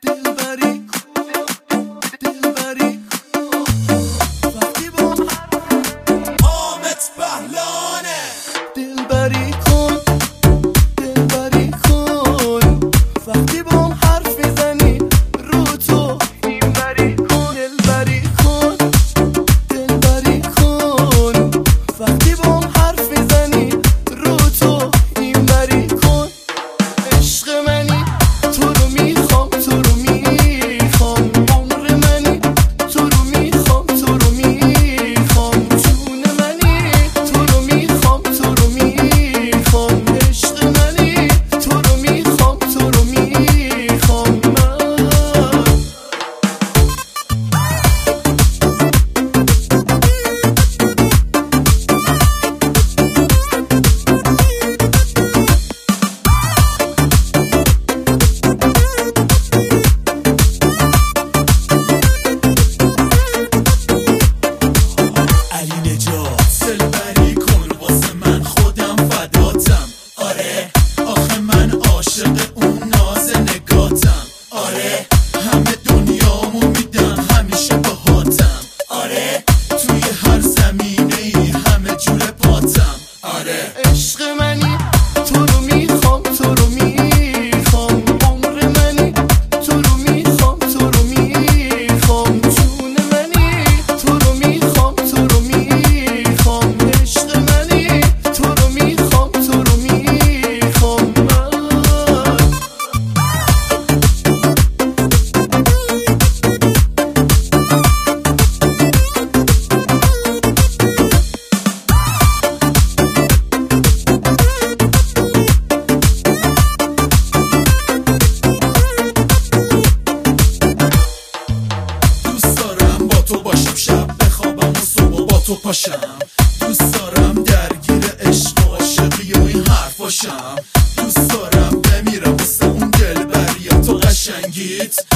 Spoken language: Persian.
دلبری دلبری وقتی با حامد بهلانه دلبری کن دلبری کن وقتی با هم حرف میزنی رو تو اینوری کن دلبری کن دلبری کن وقتی با هم حرف میزنی رو تو اینوری کن عشق منی تو رو میخوام تو رو میخوام عمر منی تو رو میخوام تو رو میخوام جون منی تو رو میخوام تو رو میخوام عشق منی تو رو میخوام تو رو میخوام علی نجات دلبری کن واسه من خودم فداتم آره آخه من عاشق اون ناز نگاتم آره همه دنیامو میدم همیشه باهاتم آره توی هر زمینه ای همه جور پاتم آره عشق منی تو رو میخوام تو رو میخوام عمر منی تو رو میخوام تو رو میخوام جون منی تو رو میخوام تو رو میخوام عشق منی تو رو میخوام تو رو میخوام دوست دارم با تو باشم شب بخوابم و صبح با تو پاشم دوست دارم درگیر عشق و عاشقی و این حرف باشم دوست دارم بمیرم واسه اون دلبری تو قشنگیت